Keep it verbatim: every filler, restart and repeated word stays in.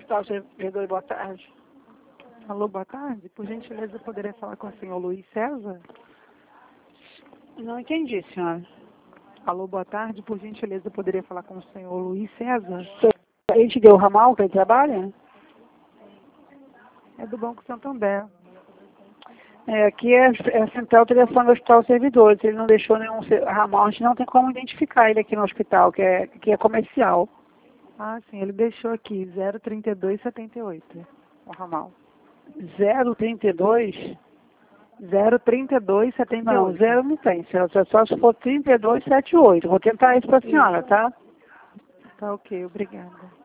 Hospital Servidor, boa tarde. Alô, boa tarde. Por gentileza, eu poderia falar com o senhor Luiz César? Não entendi, senhora. Alô, boa tarde. Por gentileza, eu poderia falar com o senhor Luiz César? A gente deu o ramal que ele trabalha? É do Banco Santander. É, aqui é, é a central telefone do Hospital Servidores. Ele não deixou nenhum se- ramal, a gente não tem como identificar ele aqui no hospital, que é, que é comercial. Ah, sim, ele deixou aqui, zero trinta e dois setenta e oito, o ramal. zero trinta e dois? zero trinta e dois setenta e Não, oito. zero não tem, senhora. Só só se for trinta e dois setenta e oito. Vou tentar isso para a senhora, tá? Tá ok, obrigada.